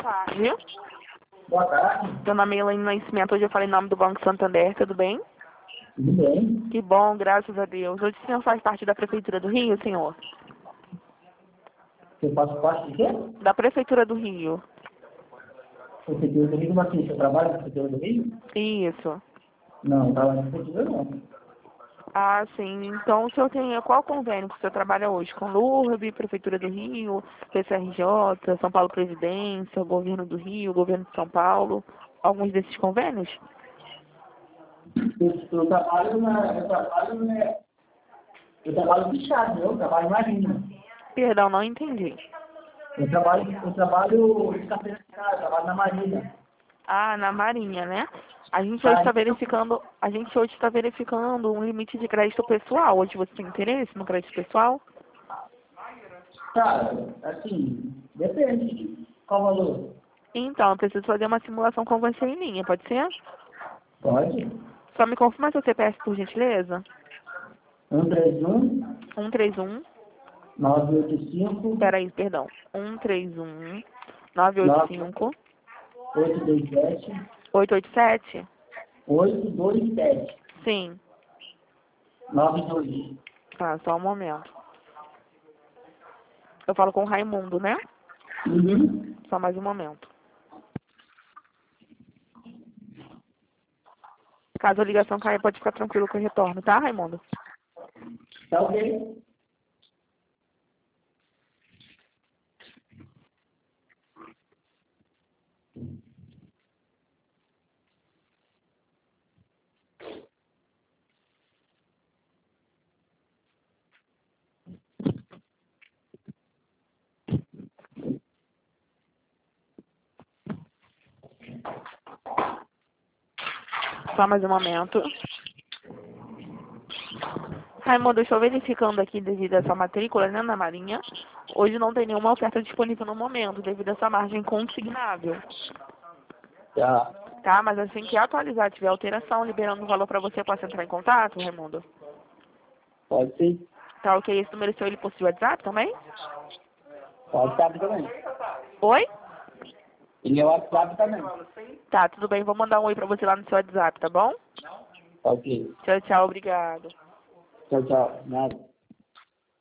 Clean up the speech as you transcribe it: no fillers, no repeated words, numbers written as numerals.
tarde. Boa tarde. Meu nome é Elaine Nascimento. Hoje eu falei em nome do Banco Santander. Tudo bem? Tudo bem? Que bom, graças a Deus. Hoje o senhor faz parte da Prefeitura do Rio, senhor? Você faz parte de quê? Da Prefeitura do Rio. Prefeitura do Rio, mas assim, você trabalha na Prefeitura do Rio? Isso. Não, não trabalho na Prefeitura não. Ah, sim. Então o senhor tem qual convênio que o senhor trabalha hoje? Com LURB, Prefeitura do Rio, PCRJ, São Paulo Previdência, Governo do Rio, Governo de São Paulo? Alguns desses convênios? Eu trabalho bichado, eu trabalho marina. Perdão, não entendi. Eu trabalho de carteira de casa, eu trabalho na marina. Ah, na Marinha, né? A gente hoje Tá, está verificando um limite de crédito pessoal. Hoje você tem interesse no crédito pessoal? cara, assim, depende. Qual valor? Então, eu preciso fazer uma simulação com você em linha, pode ser? Pode. Só me confirma seu CPF, por gentileza. 131 131, 985 peraí, perdão. 131 985 827 887? 827 Sim. 92. Tá, só um momento. Eu falo com o Raimundo, né? Uhum. Só mais um momento. Caso a ligação caia, pode ficar tranquilo que eu retorno, tá, Raimundo? Tá ok? Só mais um momento. Raimundo, eu estou verificando aqui devido a essa matrícula, né, na Marinha. Hoje não tem nenhuma oferta disponível no momento, devido a essa margem consignável. Tá. Tá, mas assim que atualizar, tiver alteração, liberando o valor para você, posso entrar em contato, Raimundo? Pode ser. Tá ok, esse número seu, ele possui WhatsApp também? WhatsApp também. Oi? Ele é WhatsApp também. Tá, tudo bem, vou mandar um oi pra você lá no seu WhatsApp, tá bom? Ok. Tchau, tchau, obrigado. Tchau, tchau. Nada.